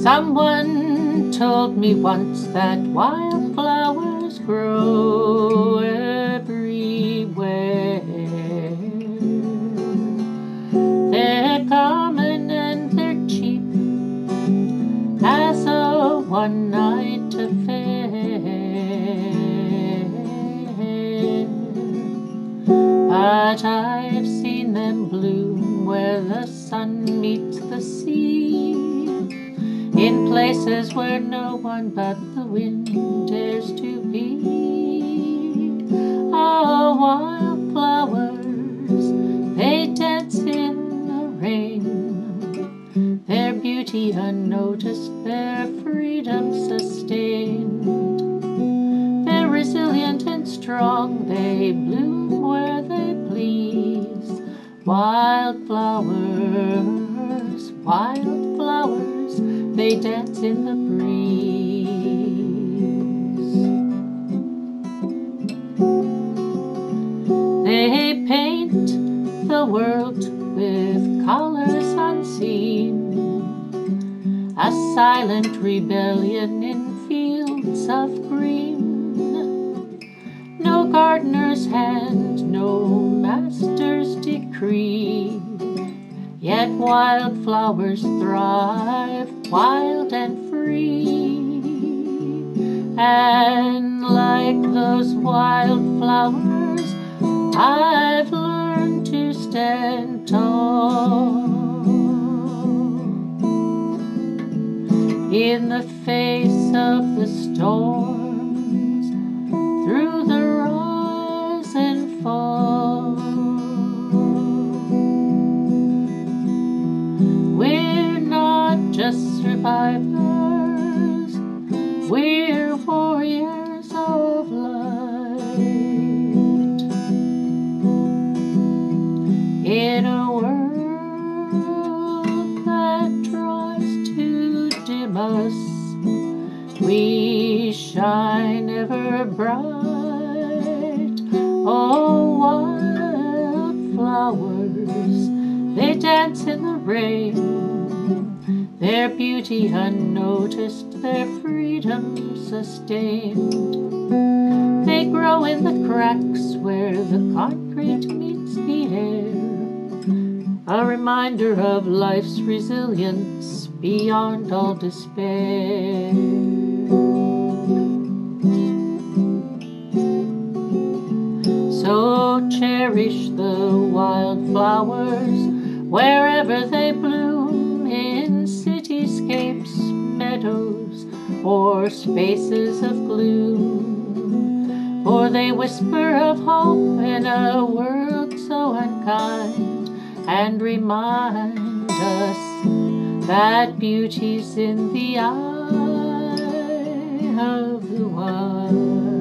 Someone told me once that wildflowers grow everywhere. They're common and they're cheap as a one-night affair. But I've seen them bloom where the sun meets the sea, in places where no one but the wind dares to be. Oh, wildflowers, they dance in the rain, their beauty unnoticed, their freedom sustained. They're resilient and strong, they bloom where they please. Wildflowers, wildflowers, they dance in the breeze. They paint the world with colors unseen, a silent rebellion in fields of green. No gardener's hand, no master's decree, yet wildflowers thrive, wild and free. And like those wildflowers, I've learned to stand tall in the face of the storms, through the rise and fall. We're not just survivors, we're warriors of light. In a world that tries to dim us, we shine ever bright. Oh, wildflowers, they dance in the rain, their beauty unnoticed, their freedom sustained. They grow in the cracks where the concrete meets the air, a reminder of life's resilience beyond all despair. So cherish the wildflowers wherever they bloom, in cityscapes, meadows, or spaces of gloom. For they whisper of hope in a world so unkind, and remind us that beauty's in the eye of the wild.